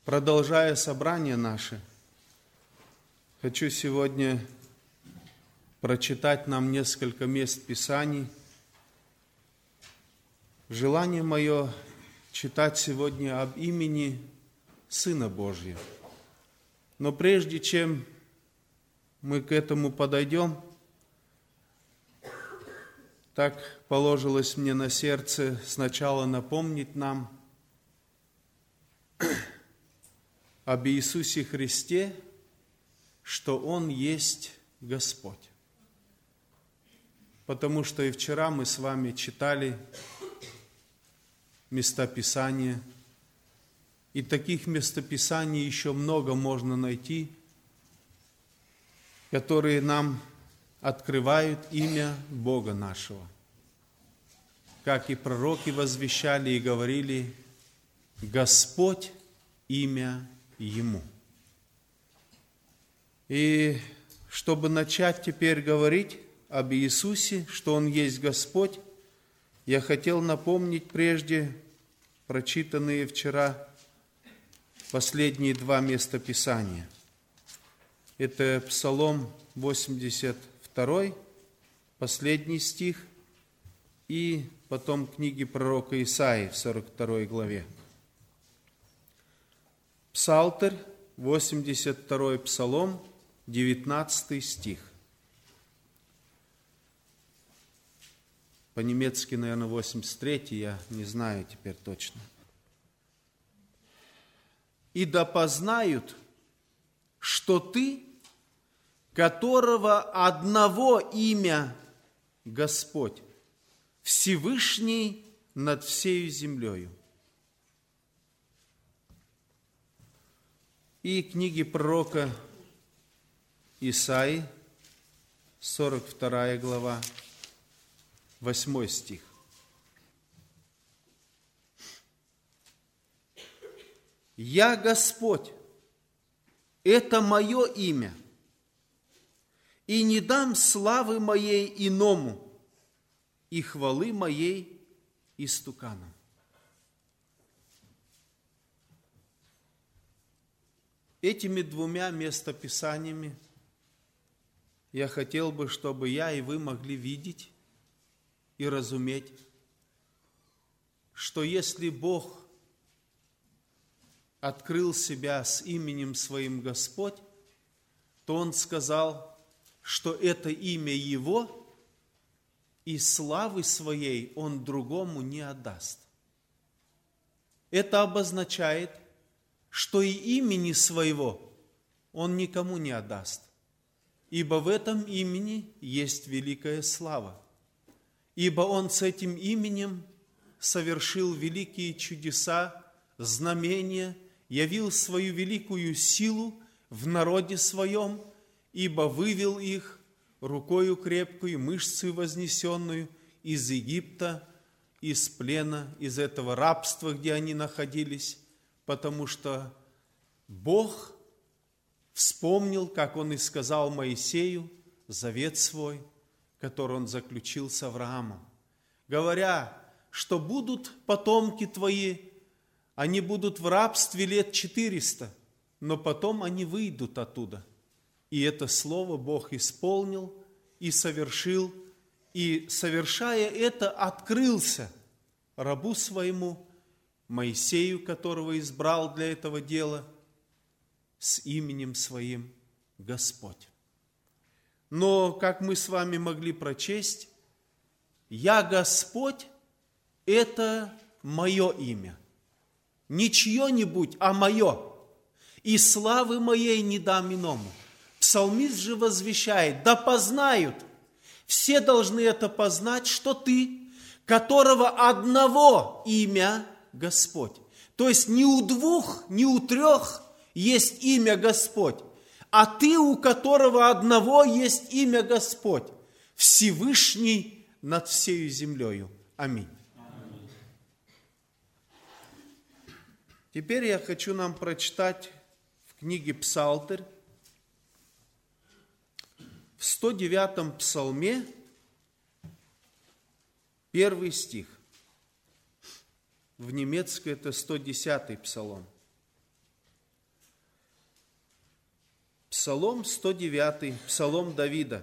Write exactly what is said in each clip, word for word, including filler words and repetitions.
Продолжая собрание наше, хочу сегодня прочитать нам несколько мест Писаний. Желание мое читать сегодня об имени Сына Божьего. Но прежде чем мы к этому подойдем, так положилось мне на сердце сначала напомнить нам об Иисусе Христе, что Он есть Господь. Потому что и вчера мы с вами читали местописания, и таких местописаний еще много можно найти, которые нам открывают имя Бога нашего. Как и пророки возвещали и говорили: Господь имя Ему. И чтобы начать теперь говорить об Иисусе, что Он есть Господь, я хотел напомнить прежде прочитанные вчера последние два местописания. Это Псалом восемьдесят два, последний стих, и потом книги пророка Исаии в сорок второй главе. Псалтырь, восемьдесят второй Псалом, девятнадцатый стих. По-немецки, наверное, восемьдесят третий, я не знаю теперь точно. «И да познают, что Ты, которого одного имя Господь, Всевышний над всею землею». И книги пророка Исаии, сорок вторая глава, восьмой стих. «Я Господь, это мое имя, и не дам славы моей иному, и хвалы моей истуканам». Этими двумя местописаниями я хотел бы, чтобы я и вы могли видеть и разуметь, что если Бог открыл себя с именем Своим Господь, то Он сказал, что это имя Его и славы Своей Он другому не отдаст. Это обозначает, что и имени Своего Он никому не отдаст, ибо в этом имени есть великая слава, ибо Он с этим именем совершил великие чудеса, знамения, явил свою великую силу в народе Своем, ибо вывел их рукою крепкую, мышцей вознесенную из Египта, из плена, из этого рабства, где они находились, потому что Бог вспомнил, как Он и сказал Моисею, завет свой, который Он заключил с Авраамом, говоря, что будут потомки твои, они будут в рабстве лет четыреста, но потом они выйдут оттуда. И это слово Бог исполнил и совершил, и, совершая это, открылся рабу своему, Моисею, которого избрал для этого дела, с именем Своим Господь. Но, как мы с вами могли прочесть, «Я Господь» – это мое имя. Не чье-нибудь, а мое. «И славы моей не дам иному». Псалмист же возвещает: «Да познают». Все должны это познать, что ты, которого одного имя Господь. То есть ни у двух, ни у трех есть имя Господь, а ты, у которого одного есть имя Господь, Всевышний над всею землею. Аминь. Аминь. Теперь я хочу нам прочитать в книге Псалтырь, в сто девятом псалме, первый стих. В немецкой это сто десятый псалом. Псалом сто девятый, Псалом Давида.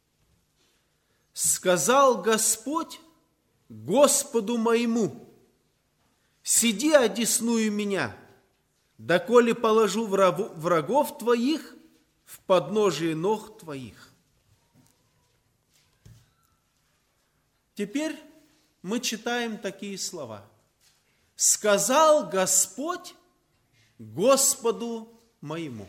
«Сказал Господь Господу моему, сиди одесную меня, доколе положу врагов твоих в подножие ног твоих». Теперь мы читаем такие слова. «Сказал Господь Господу моему».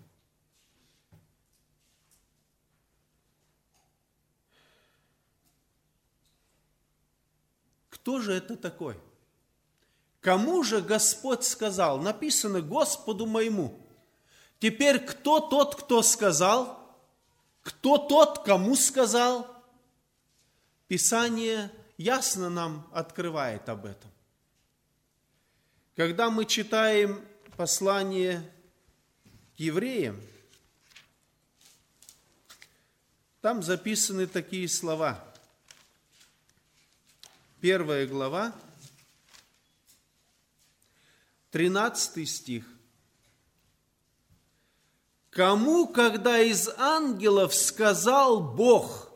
Кто же это такой? Кому же Господь сказал? Написано Господу моему. Теперь кто тот, кто сказал? Кто тот, кому сказал? Писание ясно нам открывает об этом. Когда мы читаем послание к евреям, там записаны такие слова. Первая глава, тринадцатый стих. «Кому, когда из ангелов сказал Бог,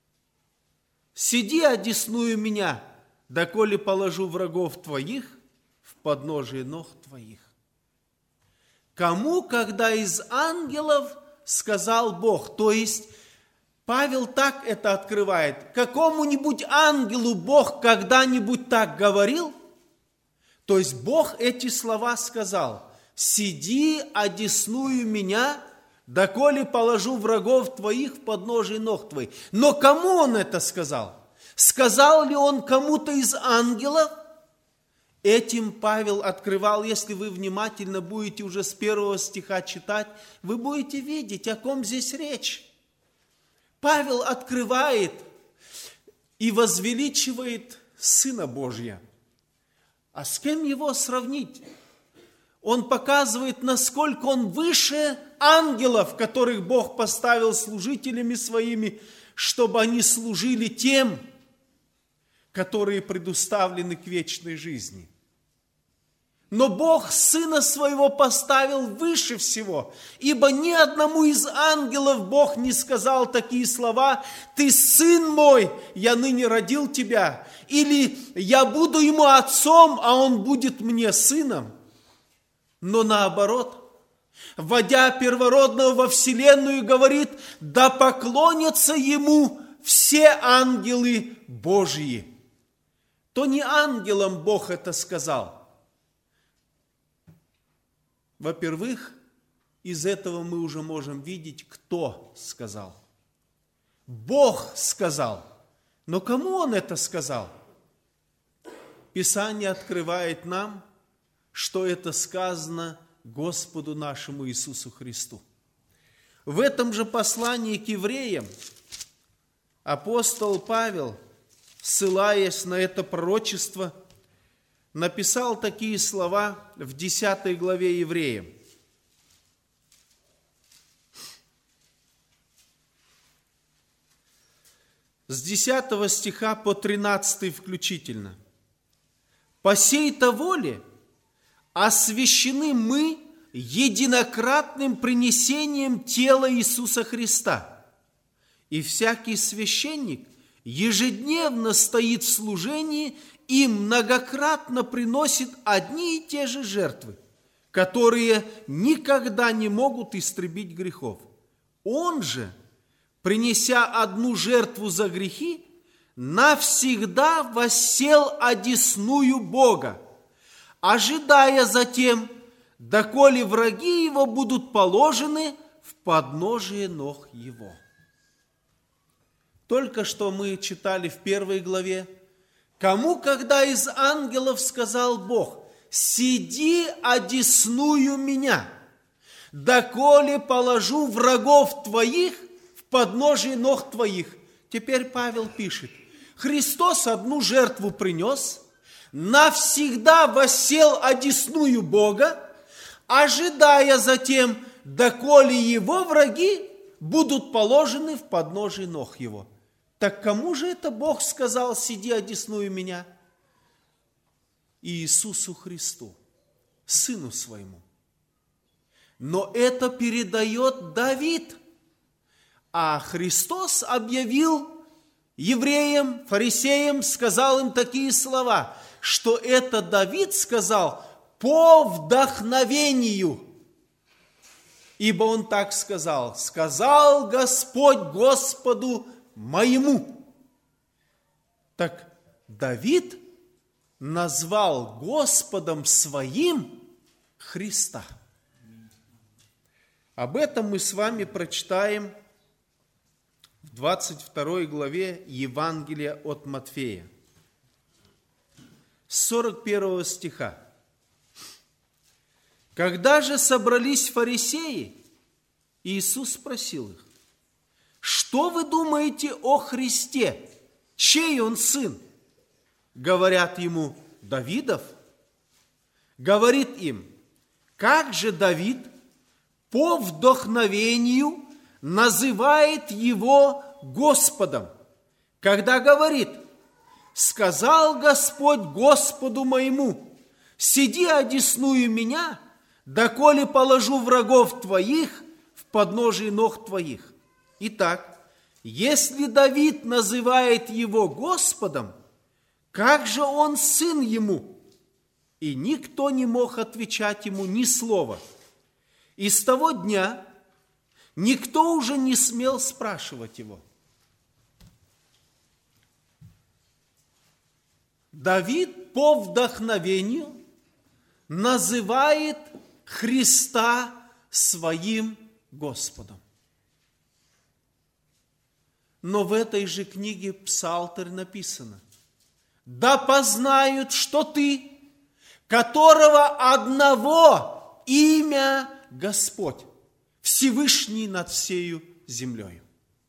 сиди одесную меня, доколе положу врагов твоих в подножие ног твоих». Кому, когда из ангелов сказал Бог, то есть Павел так это открывает. Какому-нибудь ангелу Бог когда-нибудь так говорил? То есть Бог эти слова сказал: «Сиди, одесную меня, доколе положу врагов твоих в подножие ног твоих». Но кому он это сказал? Сказал ли он кому-то из ангелов? Этим Павел открывал, если вы внимательно будете уже с первого стиха читать, вы будете видеть, о ком здесь речь. Павел открывает и возвеличивает Сына Божия. А с кем его сравнить? Он показывает, насколько он выше ангелов, которых Бог поставил служителями своими, чтобы они служили тем, которые предуставлены к вечной жизни. Но Бог Сына Своего поставил выше всего, ибо ни одному из ангелов Бог не сказал такие слова: «Ты Сын мой, я ныне родил тебя», или «Я буду ему отцом, а он будет мне сыном». Но наоборот, вводя первородного во вселенную, говорит: «Да поклонятся ему все ангелы Божьи». То не ангелам Бог это сказал. Во-первых, из этого мы уже можем видеть, кто сказал. Бог сказал. Но кому Он это сказал? Писание открывает нам, что это сказано Господу нашему Иисусу Христу. В этом же послании к евреям апостол Павел, ссылаясь на это пророчество, написал такие слова в десятой главе Евреям. С десятого стиха по тринадцатый включительно. «По сей-то воле освящены мы единократным принесением тела Иисуса Христа, и всякий священник ежедневно стоит в служении и многократно приносит одни и те же жертвы, которые никогда не могут истребить грехов. Он же, принеся одну жертву за грехи, навсегда воссел одесную Бога, ожидая затем, доколе враги его будут положены в подножие ног его». Только что мы читали в первой главе, кому, когда из ангелов сказал Бог: «Сиди, одесную меня, доколе положу врагов твоих в подножие ног твоих». Теперь Павел пишет: Христос одну жертву принес, навсегда воссел одесную Бога, ожидая затем, доколе его враги будут положены в подножие ног его. Так кому же это Бог сказал: «Сиди, одесную меня»? Иисусу Христу, Сыну Своему. Но это передает Давид. А Христос объявил евреям, фарисеям, сказал им такие слова, что это Давид сказал по вдохновению. Ибо он так сказал: «Сказал Господь Господу моему». Так Давид назвал Господом своим Христа. Об этом мы с вами прочитаем в двадцать второй главе Евангелия от Матфея, с сорок первого стиха. Когда же собрались фарисеи, Иисус спросил их: «Что вы думаете о Христе? Чей он сын?» Говорят ему: «Давидов». Говорит им: «Как же Давид по вдохновению называет его Господом, когда говорит: сказал Господь Господу моему: сиди одесную меня, доколе положу врагов твоих в подножие ног твоих». Итак, если Давид называет его Господом, как же он сын ему? И никто не мог отвечать ему ни слова. И с того дня никто уже не смел спрашивать его. Давид по вдохновению называет Христа своим Господом. Но в этой же книге Псалтырь написано: «Да познают, что ты, которого одного имя Господь, Всевышний над всею землею».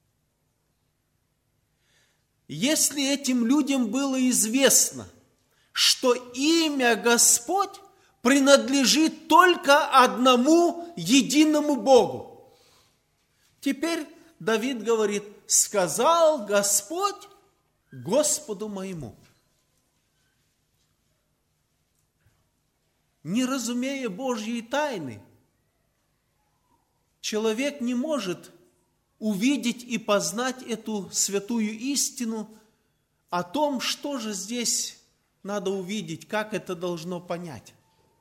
Если этим людям было известно, что имя Господь принадлежит только одному единому Богу, теперь Давид говорит: сказал Господь Господу моему. Не разумея Божьей тайны, человек не может увидеть и познать эту святую истину о том, что же здесь надо увидеть, как это должно понять.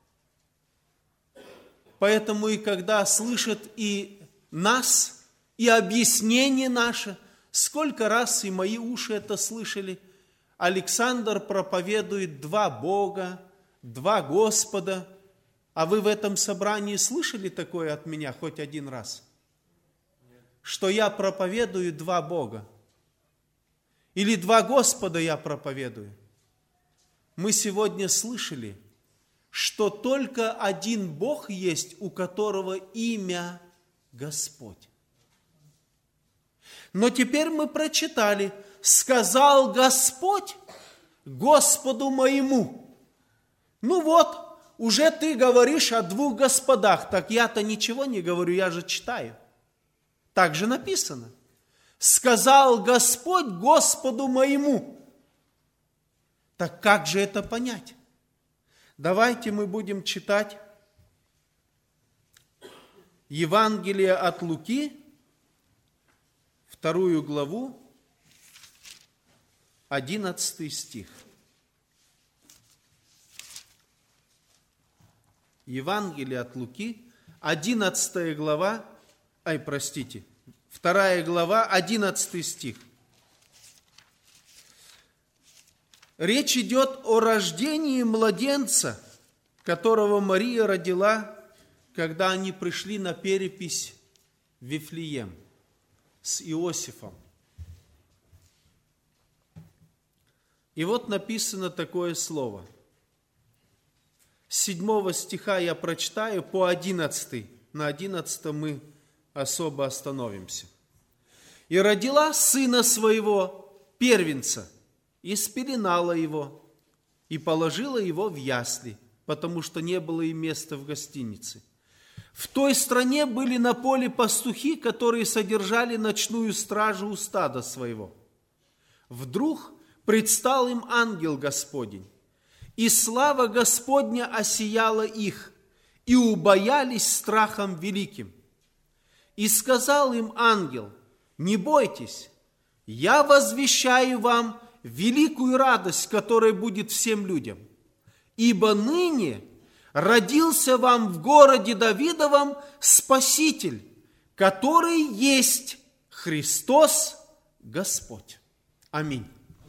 Поэтому и когда слышат и нас, и объяснение наше, сколько раз и мои уши это слышали, Александр проповедует два Бога, два Господа. А вы в этом собрании слышали такое от меня хоть один раз? Что я проповедую два Бога? Или два Господа я проповедую? Мы сегодня слышали, что только один Бог есть, у которого имя Господь. Но теперь мы прочитали: сказал Господь Господу моему. Ну вот, уже ты говоришь о двух господах, так я-то ничего не говорю, я же читаю. Так же написано: сказал Господь Господу моему. Так как же это понять? Давайте мы будем читать Евангелие от Луки, вторую главу, одиннадцатый стих. Евангелие от Луки, одиннадцатая глава, ай, простите, вторая глава, одиннадцатый стих. Речь идет о рождении младенца, которого Мария родила, когда они пришли на перепись в Вифлеем с Иосифом. И вот написано такое слово. С седьмого стиха я прочитаю по одиннадцатый. На одиннадцатом мы особо остановимся. «И родила сына своего, первенца, и спеленала его, и положила его в ясли, потому что не было и места в гостинице. В той стране были на поле пастухи, которые содержали ночную стражу у стада своего. Вдруг предстал им ангел Господень, и слава Господня осияла их, и убоялись страхом великим. И сказал им ангел: не бойтесь, я возвещаю вам великую радость, которая будет всем людям. Ибо ныне родился вам в городе Давидовом Спаситель, который есть Христос Господь. Аминь.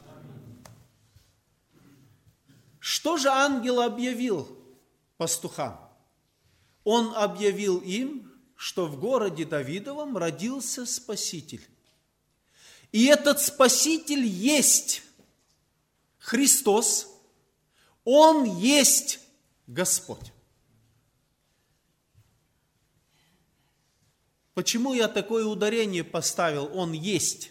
Что же ангел объявил пастухам? Он объявил им, что в городе Давидовом родился Спаситель. И этот Спаситель есть Христос, Он есть Господь. Почему я такое ударение поставил? Он есть.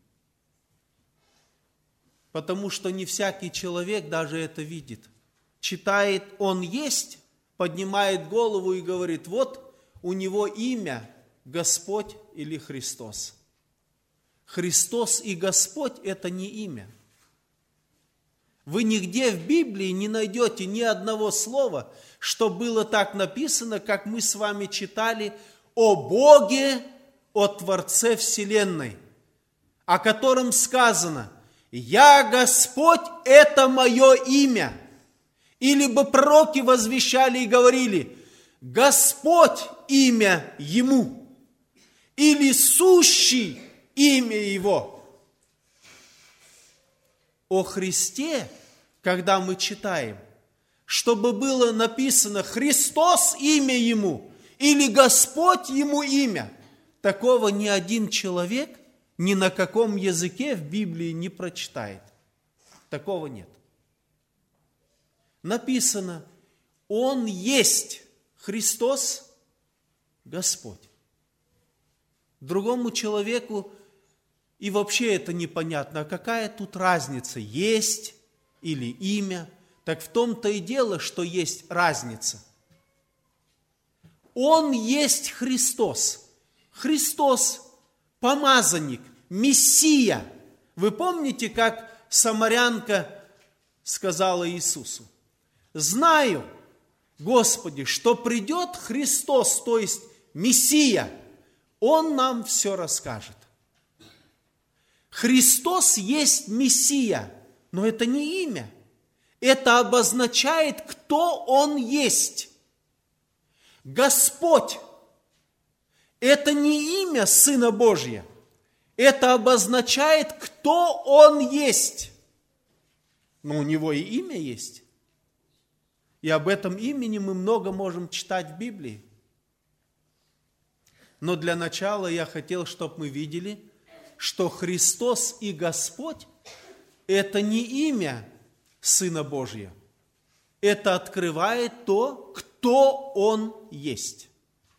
Потому что не всякий человек даже это видит. Читает «Он есть», поднимает голову и говорит: вот у него имя Господь или Христос. Христос и Господь – это не имя. Вы нигде в Библии не найдете ни одного слова, что было так написано, как мы с вами читали о Боге, о Творце Вселенной, о котором сказано: «Я Господь, это мое имя». Или бы пророки возвещали и говорили: Господь имя Ему, или сущий имя Его. О Христе, когда мы читаем, чтобы было написано Христос имя Ему, или Господь Ему имя, такого ни один человек ни на каком языке в Библии не прочитает. Такого нет. Написано: Он есть Христос Господь. Другому человеку и вообще это непонятно, а какая тут разница, есть или имя? Так в том-то и дело, что есть разница. Он есть Христос. Христос – помазанник, Мессия. Вы помните, как самарянка сказала Иисусу: «Знаю, Господи, что придет Христос, то есть Мессия, Он нам все расскажет». Христос есть Мессия, но это не имя. Это обозначает, кто Он есть. Господь – это не имя Сына Божия. Это обозначает, кто Он есть. Но у Него и имя есть. И об этом имени мы много можем читать в Библии. Но для начала я хотел, чтобы мы видели, что Христос и Господь – это не имя Сына Божия. Это открывает то, кто Он есть.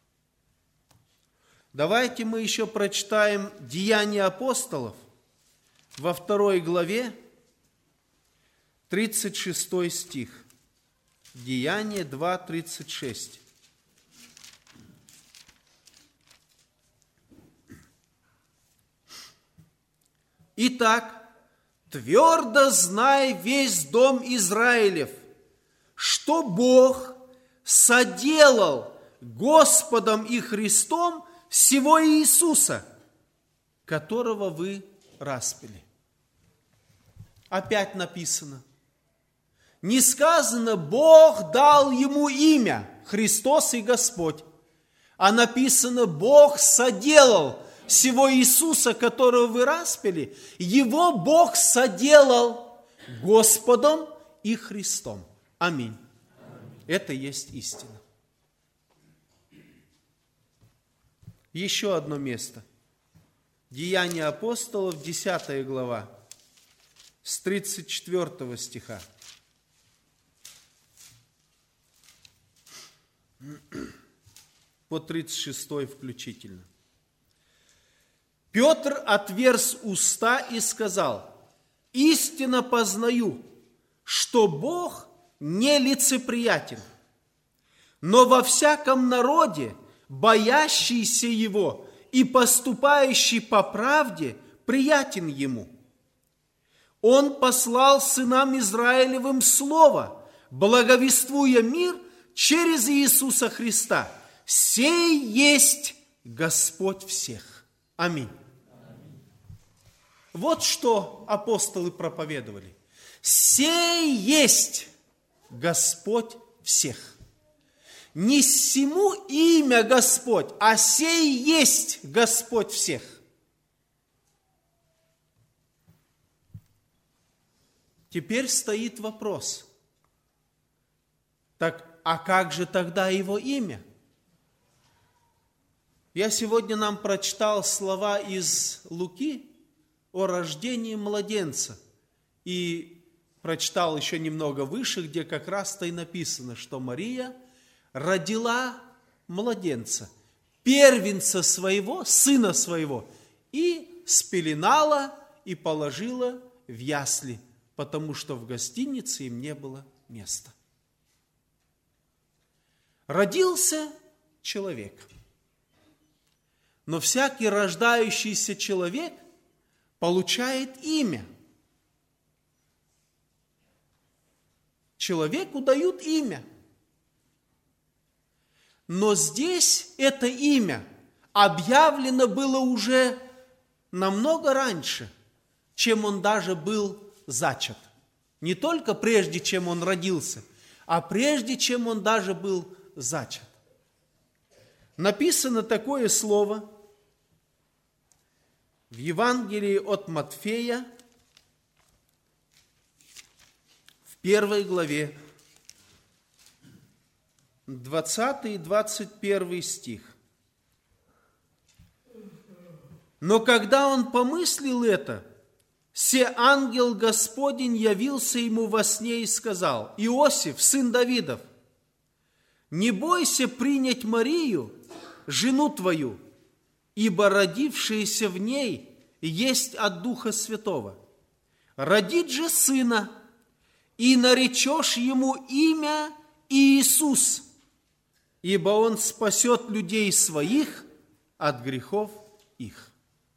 Давайте мы еще прочитаем Деяния апостолов во второй главе, тридцать шестой стих. Деяния два, тридцать шесть. Итак, твердо знай весь дом Израилев, что Бог соделал Господом и Христом сего Иисуса, которого вы распяли. Опять написано. Не сказано, Бог дал ему имя, Христос и Господь, а написано, Бог соделал сего Иисуса, которого вы распяли, его Бог соделал Господом и Христом. Аминь. Аминь. Это есть истина. Еще одно место. Деяния апостолов, десятая глава, с тридцать четвёртого стиха. По тридцать шестой включительно. Петр отверз уста и сказал: «Истинно познаю, что Бог нелицеприятен, но во всяком народе, боящийся Его и поступающий по правде, приятен Ему. Он послал сынам Израилевым слово, благовествуя мир через Иисуса Христа. Сей есть Господь всех. Аминь. Вот что апостолы проповедовали. Сей есть Господь всех. Не сему имя Господь, а сей есть Господь всех. Теперь стоит вопрос. Так, а как же тогда его имя? Я сегодня нам прочитал слова из Луки о рождении младенца. И прочитал еще немного выше, где как раз-то и написано, что Мария родила младенца, первенца своего, сына своего, и спеленала и положила в ясли, потому что в гостинице им не было места. Родился человек. Но всякий рождающийся человек получает имя. Человеку дают имя. Но здесь это имя объявлено было уже намного раньше, чем он даже был зачат. Не только прежде, чем он родился, а прежде, чем он даже был зачат. Написано такое слово в Евангелии от Матфея, в первой главе, двадцатый и двадцать первый стих. «Но когда он помыслил это, се ангел Господень явился ему во сне и сказал: Иосиф, сын Давидов, не бойся принять Марию, жену твою, ибо родившееся в ней есть от Духа Святого. Родит же сына, и наречешь ему имя Иисус, ибо он спасет людей своих от грехов их».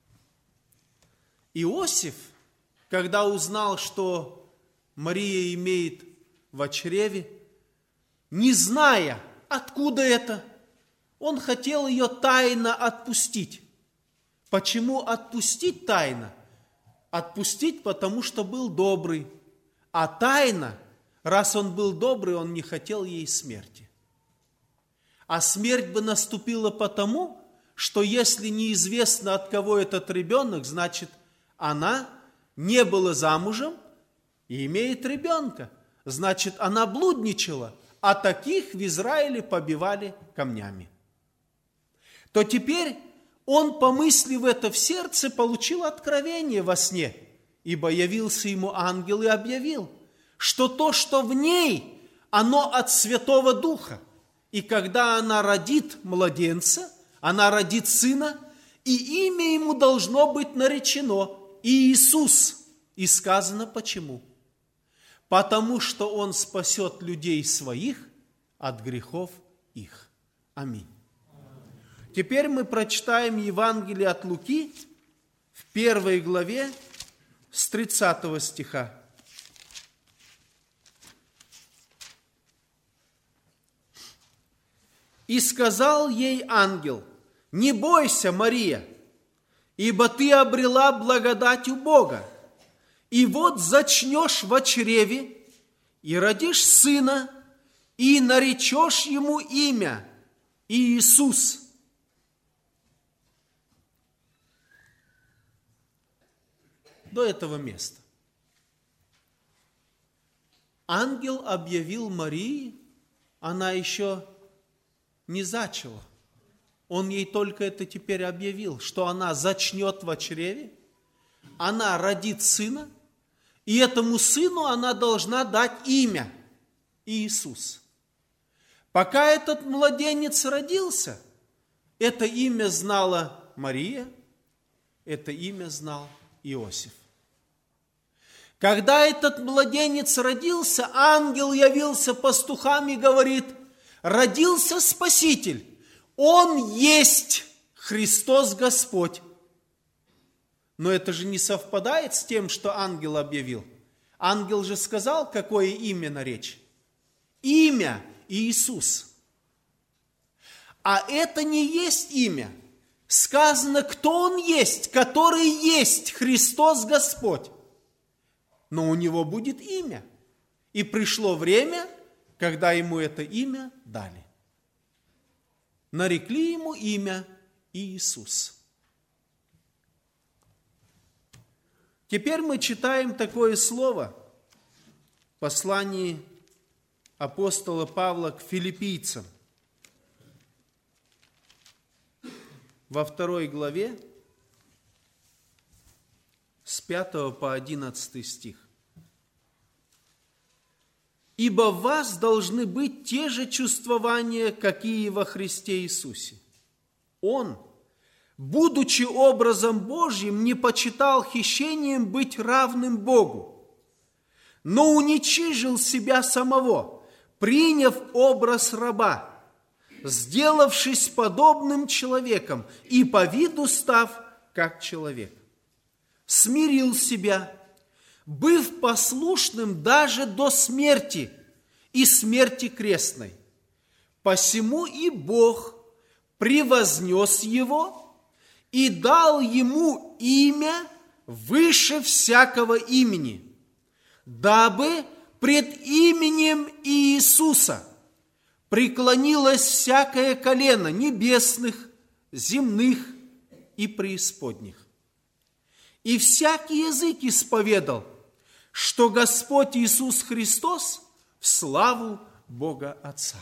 Иосиф, когда узнал, что Мария имеет в чреве, не зная, откуда это, он хотел ее тайно отпустить. Почему отпустить тайно? Отпустить, потому что был добрый. А тайно, раз он был добрый, он не хотел ей смерти. А смерть бы наступила потому, что если неизвестно, от кого этот ребенок, значит, она не была замужем и имеет ребенка. Значит, она блудничала, а таких в Израиле побивали камнями. То теперь он, помыслив это в сердце, получил откровение во сне, ибо явился ему ангел и объявил, что то, что в ней, оно от Святого Духа. И когда она родит младенца, она родит сына, и имя ему должно быть наречено Иисус. И сказано почему? Потому что он спасет людей своих от грехов их. Аминь. Теперь мы прочитаем Евангелие от Луки в первой главе с тридцатого стиха. «И сказал ей ангел: не бойся, Мария, ибо ты обрела благодать у Бога, и вот зачнешь во чреве, и родишь сына, и наречешь ему имя Иисус». До этого места. Ангел объявил Марии, она еще не зачала. Он ей только это теперь объявил, что она зачнет во чреве, она родит сына, и этому сыну она должна дать имя Иисус. Пока этот младенец родился, это имя знала Мария, это имя знал Иосиф. Когда этот младенец родился, ангел явился пастухам и говорит: родился Спаситель, Он есть Христос Господь. Но это же не совпадает с тем, что ангел объявил. Ангел же сказал, какое имя наречь. Имя Иисус. А это не есть имя. Сказано, кто Он есть, который есть Христос Господь. Но у Него будет имя. И пришло время, когда Ему это имя дали. Нарекли Ему имя Иисус. Теперь мы читаем такое слово в послании апостола Павла к филиппийцам. Во второй главе с пятого по одиннадцатый стих. «Ибо в вас должны быть те же чувствования, какие во Христе Иисусе. Он, будучи образом Божьим, не почитал хищением быть равным Богу, но уничижил себя самого, приняв образ раба, сделавшись подобным человеком и по виду став как человек. Смирил себя, быв послушным даже до смерти и смерти крестной. Посему и Бог превознес его и дал ему имя выше всякого имени, дабы пред именем Иисуса преклонилось всякое колено небесных, земных и преисподних. И всякий язык исповедал, что Господь Иисус Христос в славу Бога Отца».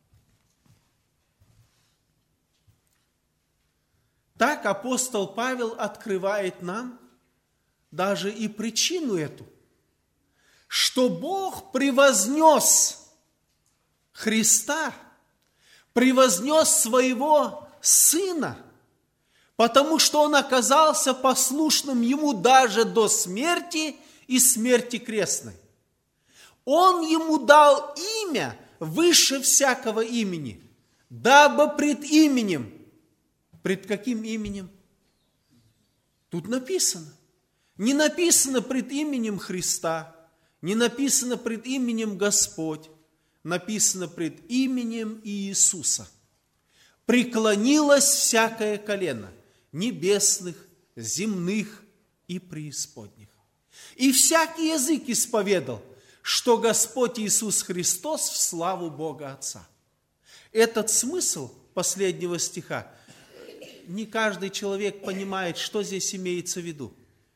Так апостол Павел открывает нам даже и причину эту, что Бог превознес Христа, превознес своего Сына, потому что Он оказался послушным Ему даже до смерти и смерти крестной. Он Ему дал имя выше всякого имени, дабы пред именем. Пред каким именем? Тут написано. Не написано пред именем Христа, не написано пред именем Господь, написано пред именем Иисуса. Преклонилось всякое колено небесных, земных и преисподних. И всякий язык исповедал, что Господь Иисус Христос в славу Бога Отца. Этот смысл последнего стиха не каждый человек понимает, что здесь имеется в виду.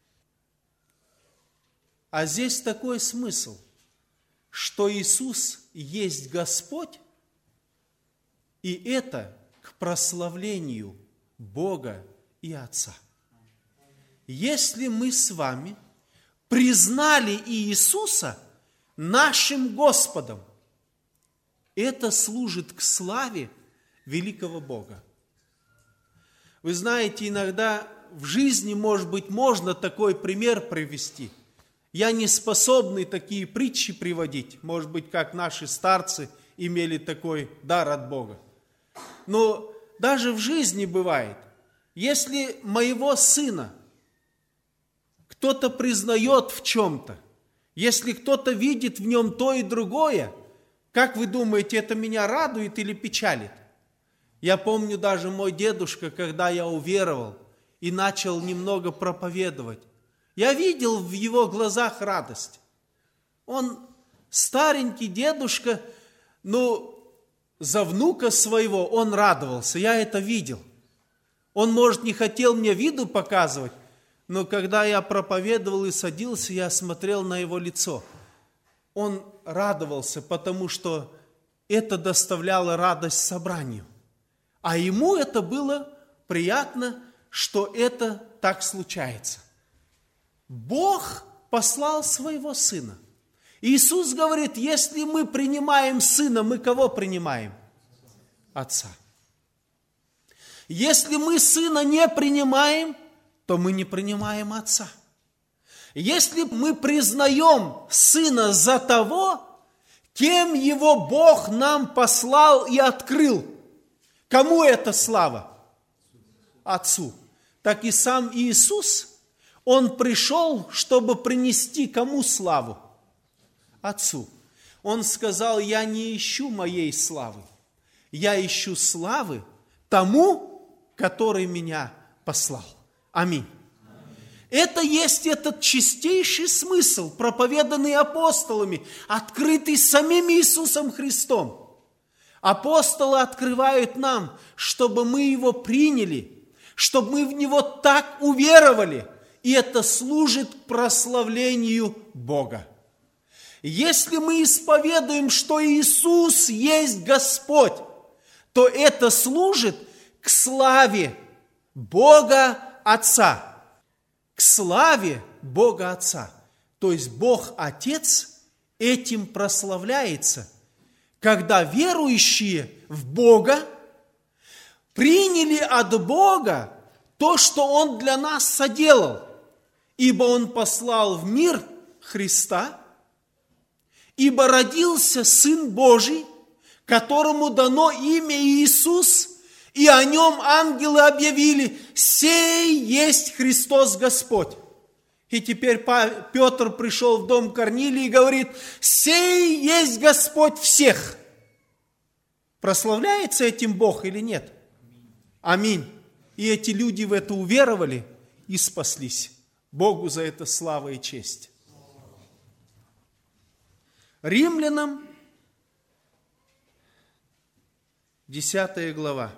А здесь такой смысл, что Иисус есть Господь, и это к прославлению Бога и Отца. Если мы с вами признали Иисуса нашим Господом, это служит к славе великого Бога. Вы знаете, иногда в жизни, может быть, можно такой пример привести. Я не способный такие притчи приводить, может быть, как наши старцы имели такой дар от Бога. Но даже в жизни бывает, если моего сына кто-то признает в чем-то, если кто-то видит в нем то и другое, как вы думаете, это меня радует или печалит? Я помню даже мой дедушка, когда я уверовал и начал немного проповедовать, я видел в его глазах радость. Он старенький дедушка, но за внука своего он радовался, я это видел. Он, может, не хотел мне виду показывать, но когда я проповедовал и садился, я смотрел на его лицо. Он радовался, потому что это доставляло радость собранию. А ему это было приятно, что это так случается. Бог послал своего Сына. Иисус говорит, если мы принимаем Сына, мы кого принимаем? Отца. Если мы Сына не принимаем, то мы не принимаем Отца. Если мы признаем Сына за того, кем Его Бог нам послал и открыл, кому это слава? Отцу. Так и сам Иисус, Он пришел, чтобы принести кому славу? Отцу. Он сказал: я не ищу моей славы, я ищу славы тому, который меня послал. Аминь. Это есть этот чистейший смысл, проповеданный апостолами, открытый самим Иисусом Христом. Апостолы открывают нам, чтобы мы Его приняли, чтобы мы в Него так уверовали, и это служит прославлению Бога. Если мы исповедуем, что Иисус есть Господь, то это служит к славе Бога Отца. К славе Бога Отца. То есть Бог Отец этим прославляется, когда верующие в Бога приняли от Бога то, что Он для нас соделал, ибо Он послал в мир Христа, ибо родился Сын Божий, которому дано имя Иисус, и о Нем ангелы объявили: «Сей есть Христос Господь». И теперь Петр пришел в дом Корнилия и говорит: «Сей есть Господь всех». Прославляется этим Бог или нет? Аминь. И эти люди в это уверовали и спаслись. Богу за это слава и честь. Римлянам, десятая глава.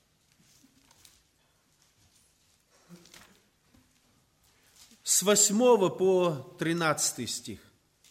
С восьмого по тринадцатый стих.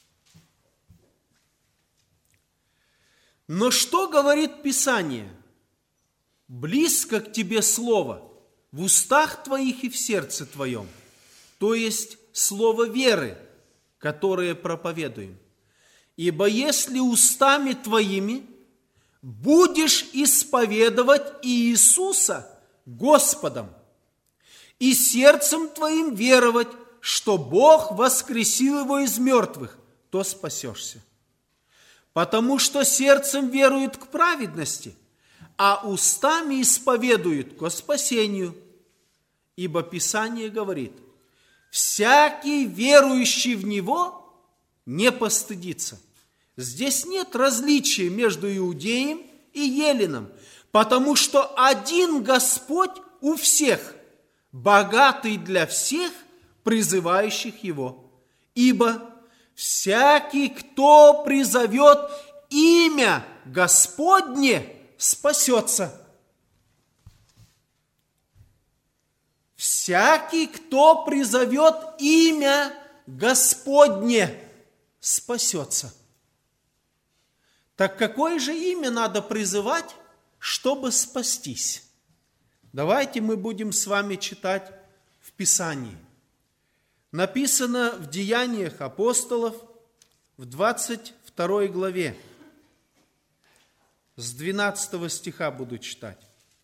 Но что говорит Писание? Близко к тебе слово, в устах твоих и в сердце твоем, то есть слово веры, которое проповедуем. Ибо если устами твоими будешь исповедовать Иисуса Господом и сердцем твоим веровать, что Бог воскресил Его из мертвых, то спасешься. Потому что сердцем веруют к праведности, а устами исповедуют ко спасению. Ибо Писание говорит: всякий верующий в Него не постыдится. Здесь нет различия между иудеем и еленом, потому что один Господь у всех, богатый для всех, призывающих Его. Ибо всякий, кто призовет имя Господне, спасется. Всякий, кто призовет имя Господне, спасется. Так какое же имя надо призывать, чтобы спастись? Давайте мы будем с вами читать в Писании. Написано в Деяниях апостолов в двадцать второй главе. С двенадцатого стиха буду читать.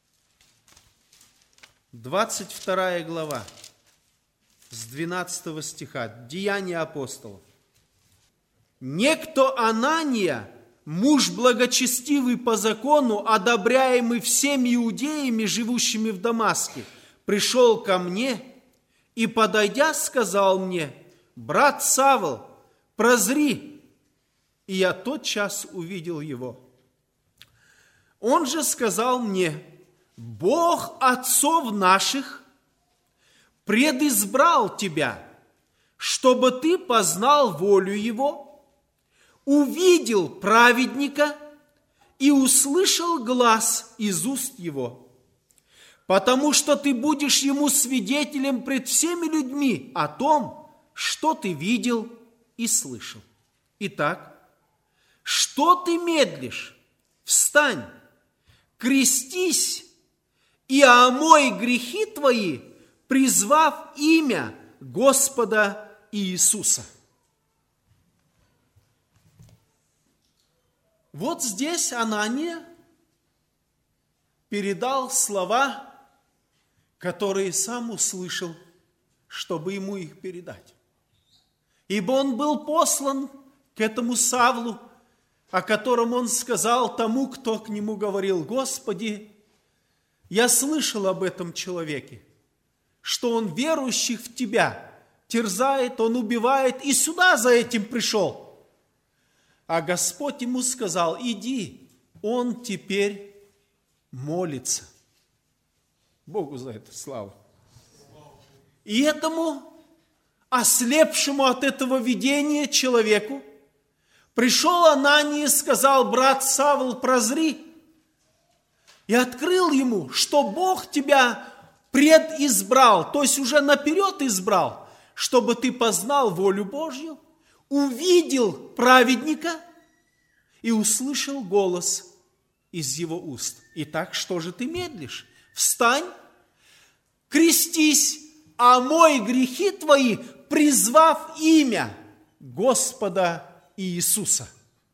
двадцать вторая глава. С двенадцатого стиха. Деяния апостолов. «Некто Анания, муж благочестивый по закону, одобряемый всеми иудеями, живущими в Дамаске, пришел ко мне и, подойдя, сказал мне: брат Савл, прозри. И я тотчас увидел его. Он же сказал мне: Бог отцов наших предизбрал тебя, чтобы ты познал волю Его, увидел праведника и услышал глас из уст его, потому что ты будешь ему свидетелем пред всеми людьми о том, что ты видел и слышал. Итак, что ты медлишь? Встань, крестись и омой грехи твои, призвав имя Господа Иисуса». Вот здесь Анания передал слова, которые сам услышал, чтобы ему их передать. Ибо он был послан к этому Савлу, о котором он сказал тому, кто к нему говорил: «Господи, я слышал об этом человеке, что он верующих в Тебя терзает, он убивает, и сюда за этим пришел. А Господь ему сказал: иди, он теперь молится. Богу за это слава. И этому ослепшему от этого видения человеку пришел Анания и сказал: брат Савл, прозри. И открыл ему, что Бог тебя предизбрал, то есть уже наперед избрал, чтобы ты познал волю Божью, увидел праведника и услышал голос из его уст. Итак, что же ты медлишь? Встань, крестись, омой грехи твои, призвав имя Господа Иисуса.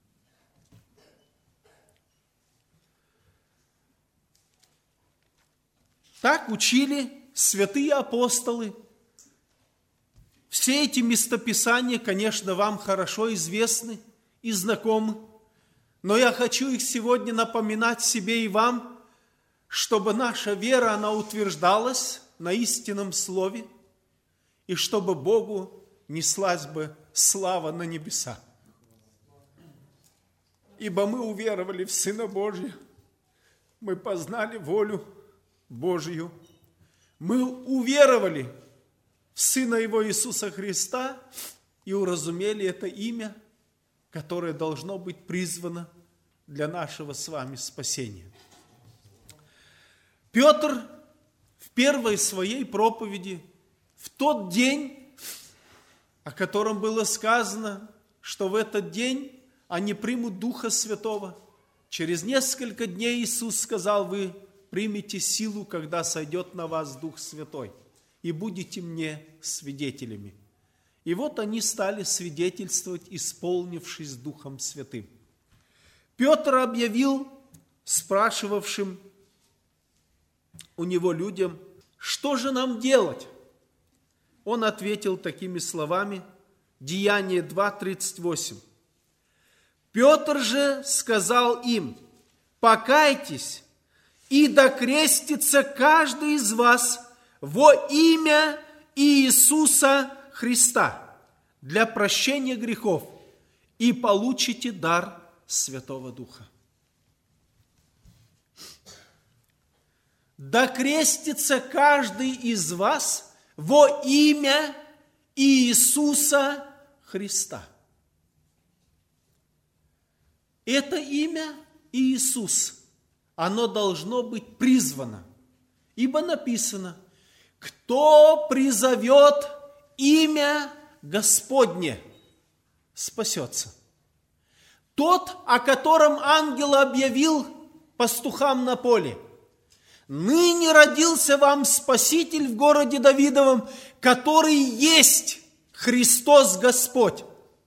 Так учили святые апостолы. Все эти местописания, конечно, вам хорошо известны и знакомы, но я хочу их сегодня напоминать себе и вам, чтобы наша вера, она утверждалась на истинном слове, и чтобы Богу неслась бы слава на небеса. Ибо мы уверовали в Сына Божия, мы познали волю Божию, мы уверовали в Сына Его Иисуса Христа и уразумели это имя, которое должно быть призвано для нашего с вами спасения. Петр в первой своей проповеди, в тот день, о котором было сказано, что в этот день они примут Духа Святого, через несколько дней Иисус сказал: вы примите силу, когда сойдет на вас Дух Святой, и будете мне свидетелями. И вот они стали свидетельствовать, исполнившись Духом Святым. Петр объявил спрашивавшим у него людям: что же нам делать? Он ответил такими словами, Деяния два, тридцать восемь. Петр же сказал им: покайтесь, и докрестится каждый из вас во имя Иисуса Христа для прощения грехов, и получите дар Святого Духа. Докрестится каждый из вас во имя Иисуса Христа. Это имя Иисус, оно должно быть призвано, ибо написано: кто призовет имя Господне, спасется. Тот, о котором ангел объявил пастухам на поле: ныне родился вам Спаситель в городе Давидовом, который есть Христос Господь.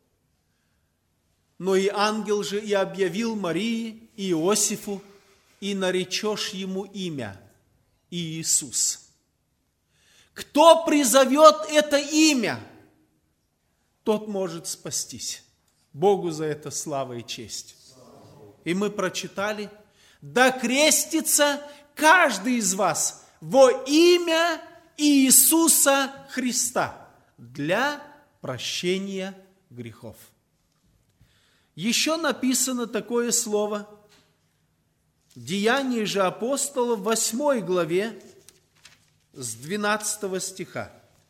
Но и ангел же и объявил Марии и Иосифу: и наречешь ему имя Иисус. Кто призовет это имя, тот может спастись. Богу за это слава и честь. И мы прочитали: да крестится каждый из вас во имя Иисуса Христа для прощения грехов. Еще написано такое слово в Деянии же апостолов, в восьмой главе, с двенадцатого стиха.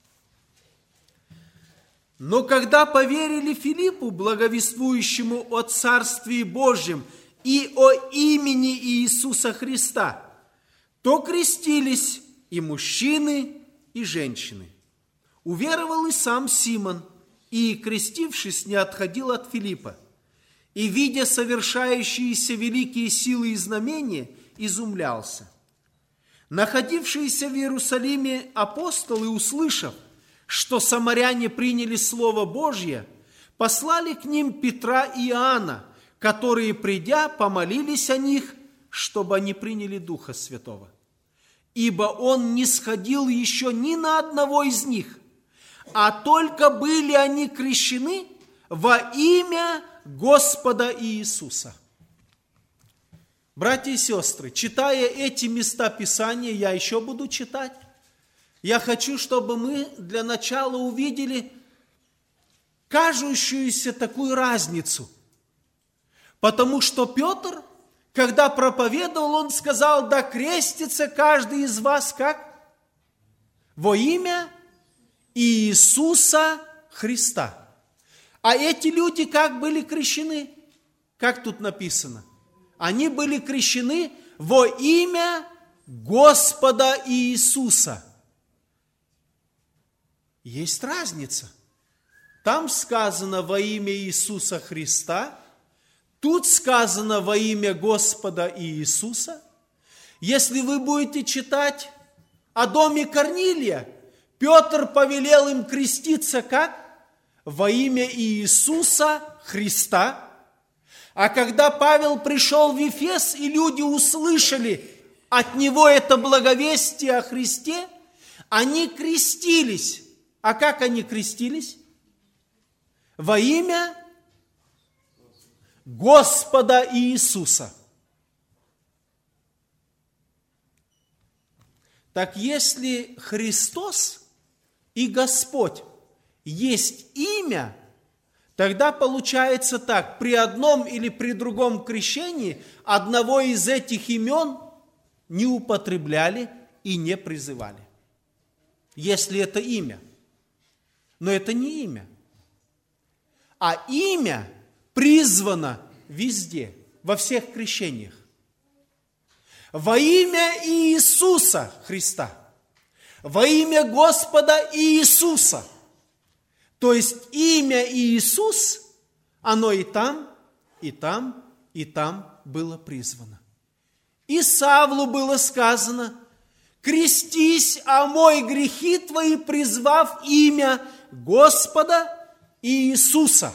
Но когда поверили Филиппу, благовествующему о Царстве Божьем и о имени Иисуса Христа, то крестились и мужчины, и женщины. Уверовал и сам Симон, и, крестившись, не отходил от Филиппа. И, видя совершающиеся великие силы и знамения, изумлялся. Находившиеся в Иерусалиме апостолы, услышав, что самаряне приняли Слово Божье, послали к ним Петра и Иоанна, которые, придя, помолились о них, чтобы они приняли Духа Святого. Ибо он не сходил еще ни на одного из них, а только были они крещены во имя Господа Иисуса. Братья и сестры, читая эти места Писания, я еще буду читать. Я хочу, чтобы мы для начала увидели кажущуюся такую разницу Потому что Петр, когда проповедовал, он сказал: да крестится каждый из вас как? Во имя Иисуса Христа. А эти люди как были крещены? Как тут написано? Они были крещены во имя Господа Иисуса. Есть разница. Там сказано во имя Иисуса Христа, тут сказано во имя Господа Иисуса. Если вы будете читать о доме Корнилия, Петр повелел им креститься как? Во имя Иисуса Христа. А когда Павел пришел в Ефес, и люди услышали от него это благовестие о Христе, они крестились. А как они крестились? Во имя Господа Иисуса. Так если Христос и Господь есть имя, тогда получается так: при одном или при другом крещении одного из этих имен не употребляли и не призывали. Если это имя. Но это не имя. А имя призвано везде, во всех крещениях. Во имя Иисуса Христа. Во имя Господа Иисуса. То есть имя Иисус, оно и там, и там, и там было призвано. И Савлу было сказано: крестись, омой грехи твои, призвав имя Господа Иисуса.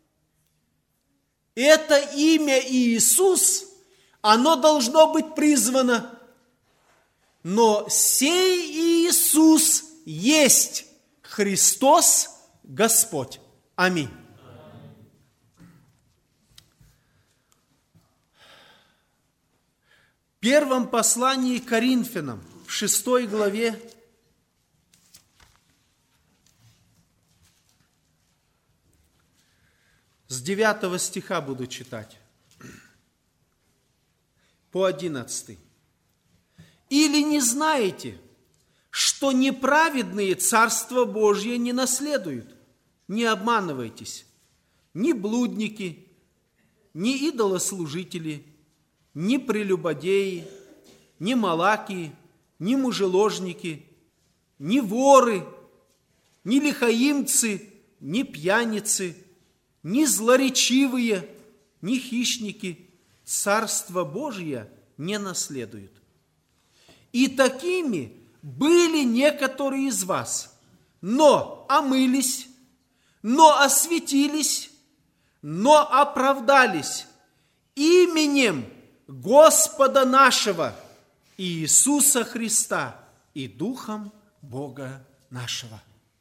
Это имя Иисус, оно должно быть призвано. Но сей Иисус есть Христос Господь. Аминь. В первом послании к Коринфянам, в шестой главе, с девятого стиха буду читать, по одиннадцатый. «Или не знаете, что неправедные Царство Божье не наследуют? Не обманывайтесь, ни блудники, ни идолослужители, ни прелюбодеи, ни малакии, ни мужеложники, ни воры, ни лихаимцы, ни пьяницы, ни злоречивые, ни хищники Царство Божие не наследуют. И такими были некоторые из вас, но омылись, но осветились, но оправдались именем Господа нашего Иисуса Христа и Духом Бога нашего».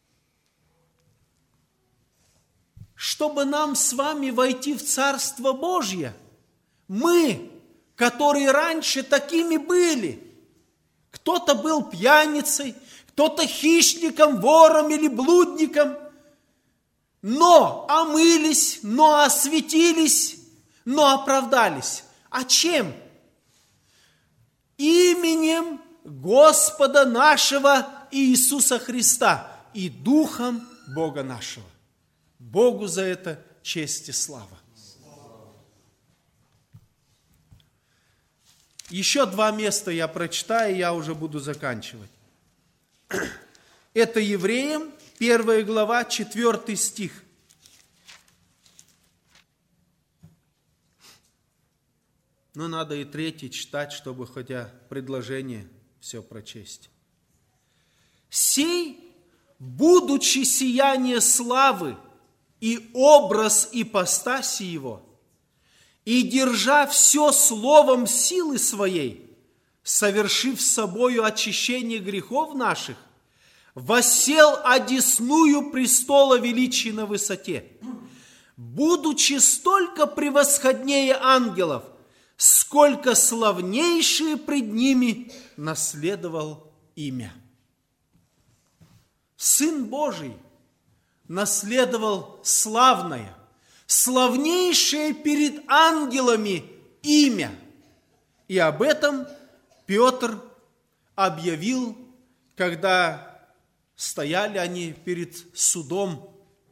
Чтобы нам с вами войти в Царство Божье, мы, которые раньше такими были, кто-то был пьяницей, кто-то хищником, вором или блудником, но омылись, но осветились, но оправдались. А чем? Именем Господа нашего Иисуса Христа и Духом Бога нашего. Богу за это честь и слава. Еще два места я прочитаю, и я уже буду заканчивать. Это Евреям, первая глава, четвертый стих. Но надо и третий читать, чтобы хотя предложение все прочесть. «Сей, будучи сияние славы и образ ипостаси его, и держа все словом силы своей, совершив собою очищение грехов наших, воссел одесную престола величия на высоте, будучи столько превосходнее ангелов, сколько славнейшие пред ними наследовал имя». Сын Божий наследовал славное, славнейшее перед ангелами имя. И об этом Петр объявил, когда стояли они перед судом.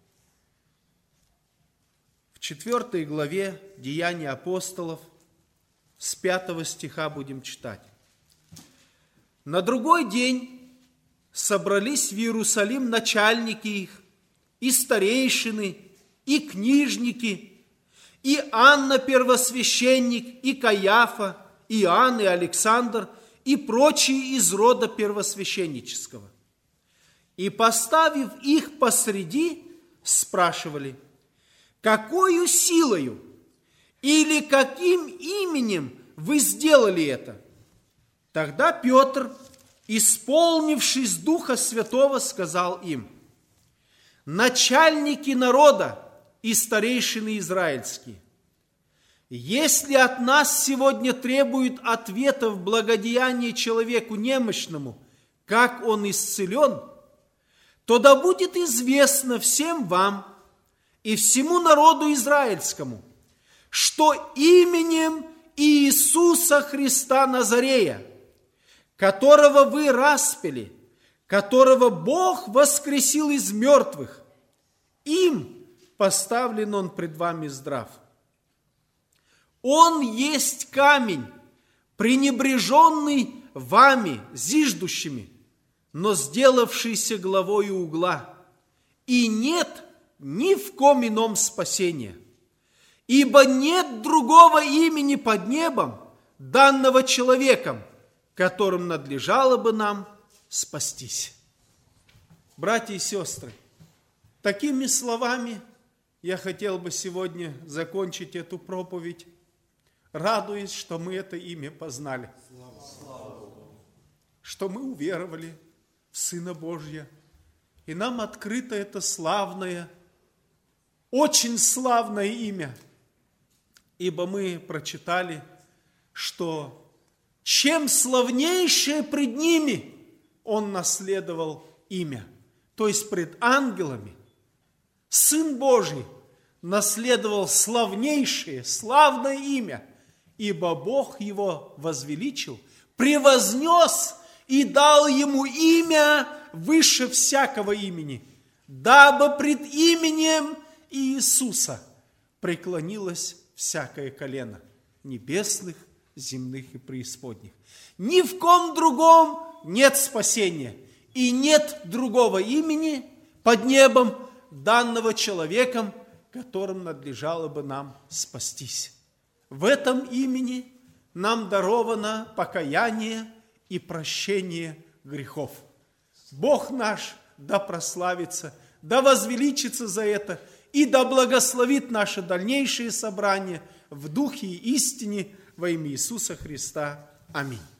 В четвертой главе Деяний апостолов с пятого стиха будем читать. На другой день собрались в Иерусалим начальники их, и старейшины, и книжники, и Анна первосвященник, и Каяфа, и Иоанн, и Александр, и прочие из рода первосвященнического. И, поставив их посреди, спрашивали: какою силою или каким именем вы сделали это? Тогда Петр, исполнившись Духа Святого, сказал им: начальники народа и старейшины израильские, если от нас сегодня требуют ответа в благодеянии человеку немощному, как он исцелен, то да будет известно всем вам и всему народу израильскому, что именем Иисуса Христа Назарея, которого вы распяли, которого Бог воскресил из мертвых, им поставлен он пред вами здрав. Он есть камень, пренебреженный вами, зиждущими, но сделавшийся главою угла, и нет ни в ком ином спасения, ибо нет другого имени под небом, данного человеком, которым надлежало бы нам спастись. Братья и сестры, такими словами я хотел бы сегодня закончить эту проповедь, радуясь, что мы это имя познали, что мы уверовали в Сына Божия, и нам открыто это славное, очень славное имя, ибо мы прочитали, что чем славнейшее пред ними он наследовал имя, то есть пред ангелами, Сын Божий наследовал славнейшее, славное имя, ибо Бог его возвеличил, превознес и дал ему имя выше всякого имени, дабы пред именем Иисуса преклонилось всякое колено небесных, земных и преисподних. Ни в ком другом нет спасения, и нет другого имени под небом, данного человеком, которым надлежало бы нам спастись. В этом имени нам даровано покаяние и прощение грехов. Бог наш да прославится, да возвеличится за это, и да благословит наше дальнейшее собрание в духе и истине во имя Иисуса Христа. Аминь.